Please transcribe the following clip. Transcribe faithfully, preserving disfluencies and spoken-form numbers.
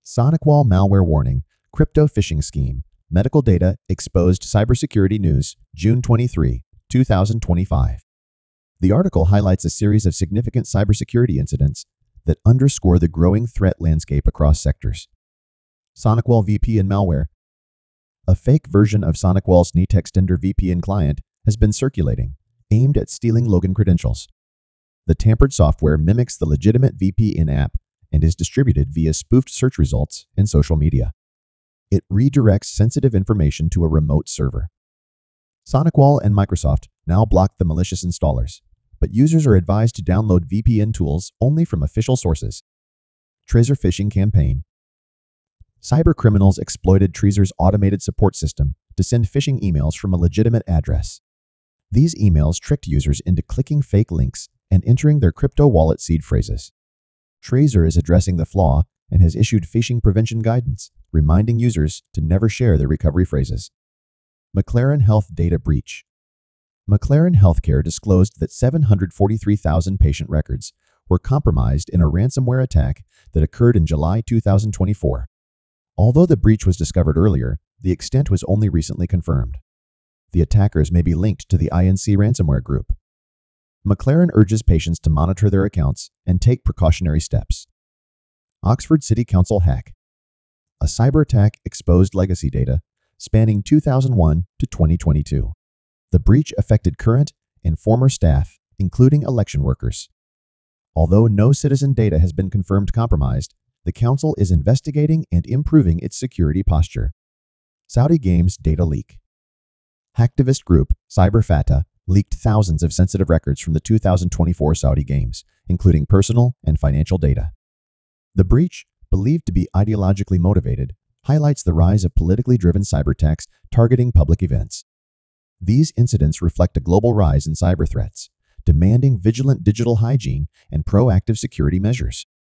SonicWall malware warning, crypto phishing scheme, medical data exposed cybersecurity news, June twenty-third, two thousand twenty-five. The article highlights a series of significant cybersecurity incidents that underscore the growing threat landscape across sectors. SonicWall V P N malware. A fake version of SonicWall's NetExtender V P N client has been circulating, aimed at stealing login credentials. The tampered software mimics the legitimate V P N app and is distributed via spoofed search results in social media. It redirects sensitive information to a remote server. SonicWall and Microsoft now block the malicious installers, but users are advised to download V P N tools only from official sources. Trezor phishing campaign. Cybercriminals exploited Trezor's automated support system to send phishing emails from a legitimate address. These emails tricked users into clicking fake links and entering their crypto wallet seed phrases. Trezor is addressing the flaw and has issued phishing prevention guidance, reminding users to never share their recovery phrases. McLaren Health data breach. McLaren Healthcare disclosed that seven hundred forty-three thousand patient records were compromised in a ransomware attack that occurred in July two thousand twenty-four. Although the breach was discovered earlier, the extent was only recently confirmed. The attackers may be linked to the I N C ransomware group. McLaren urges patients to monitor their accounts and take precautionary steps. Oxford City Council hack. A cyber attack exposed legacy data spanning two thousand one to twenty twenty-two. The breach affected current and former staff, including election workers. Although no citizen data has been confirmed compromised, the council is investigating and improving its security posture. Saudi Games data leak. Hacktivist group CyberFatah leaked thousands of sensitive records from the two thousand twenty-four Saudi Games, including personal and financial data. The breach, believed to be ideologically motivated, highlights the rise of politically driven cyberattacks targeting public events. These incidents reflect a global rise in cyber threats, demanding vigilant digital hygiene and proactive security measures.